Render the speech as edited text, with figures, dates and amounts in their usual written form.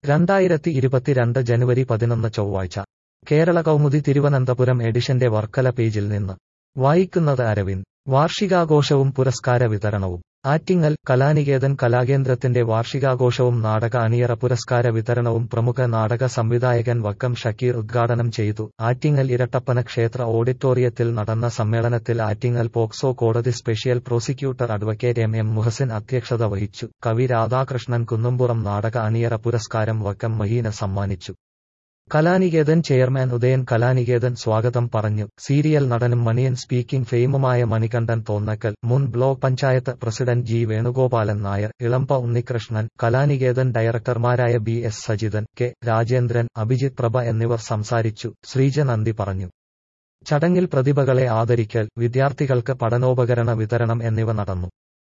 2022 ജനുവരി 11 ചൊവ്വാഴ്ച കേരള കൗമുദി തിരുവനന്തപുരം എഡിഷന്റെ വർക്കല പേജിൽ നിന്ന് വായിക്കുന്നത് അരവിന്ദ്. വാർഷികാഘോഷവും പുരസ്കാര വിതരണവും. ആറ്റിങ്ങൽ കലാനികേതൻ കലാകേന്ദ്രത്തിന്റെ വാർഷികാഘോഷവും നാടക അണിയറ പുരസ്കാര വിതരണവും പ്രമുഖ നാടക സംവിധായകൻ വക്കം ഷക്കീർ ഉദ്ഘാടനം ചെയ്തു. ആറ്റിങ്ങൽ ഇരട്ടപ്പന ക്ഷേത്ര ഓഡിറ്റോറിയത്തിൽ നടന്ന സമ്മേളനത്തിൽ ആറ്റിങ്ങൽ പോക്സോ കോടതി special prosecutor advocate M Muhasin അധ്യക്ഷത വഹിച്ചു. കവി രാധാകൃഷ്ണൻ കുന്നുംപുറം നാടക അണിയറ പുരസ്കാരം വക്കം മഹീന സമ്മാനിച്ചു. കലാനികേതൻ ചെയർമാൻ ഉദയൻ കലാനികേതൻ സ്വാഗതം പറഞ്ഞു. സീരിയൽ നടനും മണിയൻ സ്പീക്കിംഗ് ഫെയിമുമായ മണികണ്ഠൻ തോന്നക്കൽ, മുൻ block panchayat president G Venugopalan Nair, Elamba Unnikrishnan, Kalaniketan ഡയറക്ടർമാരായ B S Sajithan, K Rajendran, Abhijith Prabha എന്നിവർ സംസാരിച്ചു. ശ്രീജ നന്ദി പറഞ്ഞു. ചടങ്ങിൽ പ്രതിഭകളെ ആദരിക്കൽ, വിദ്യാർത്ഥികൾക്ക് പഠനോപകരണ വിതരണം എന്നിവ നടന്നു.